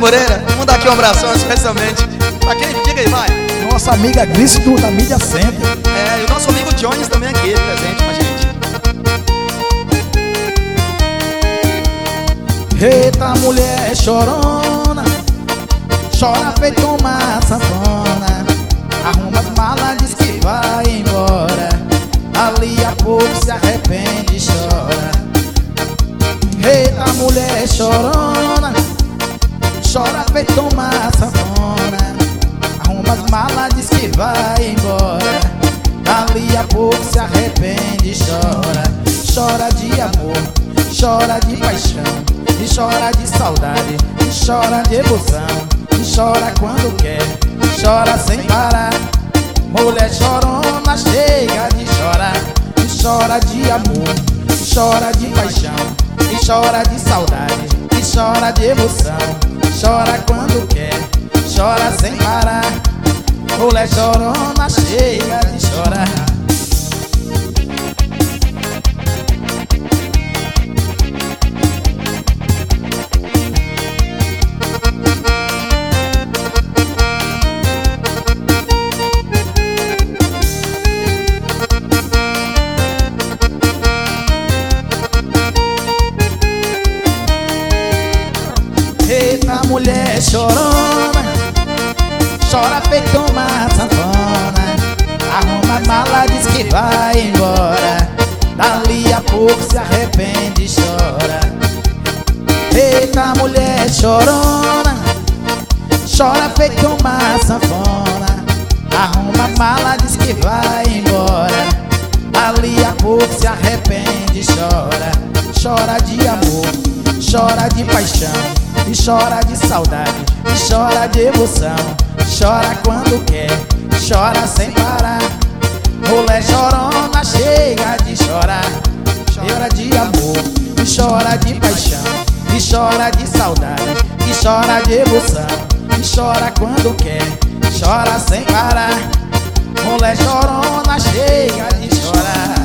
Moreira. Vamos mandar aqui um abração especialmente pra quem? Diga aí, vai. Nossa amiga Gris da Mídia Center. É, e o nosso amigo Jones também aqui, presente com a gente. Eita mulher chorona, chora feito uma sanfona. Arruma as malas, diz que vai embora. Ali a pouco se arrepende e chora. Eita mulher chorona, chora feito uma sanfona. Arruma as malas, diz que vai embora. Ali a pouco se arrepende e chora. Chora de amor, chora de paixão, e chora de saudade, e chora de emoção, e chora quando quer, chora sem parar. Mulher chorona chega de chorar, e chora de amor, e chora de paixão, e chora de saudade, e chora de emoção, chora quando quer, chora sem parar. Mulher chorona chega de chorar. Eita mulher chorona, chora feito uma sanfona. Arruma a mala, diz que vai embora. Dali a pouco se arrepende e chora. Eita mulher chorona, chora feito uma sanfona. Arruma a mala, diz que vai embora. Dali a pouco se arrepende e chora. Chora de amor, chora de paixão, e chora de saudade, e chora de emoção, chora quando quer, chora sem parar. Mulher chorona chega de chorar. Chora de amor, e chora de paixão, e chora de saudade, e chora de emoção, e chora quando quer, chora sem parar. Mulher chorona chega de chorar.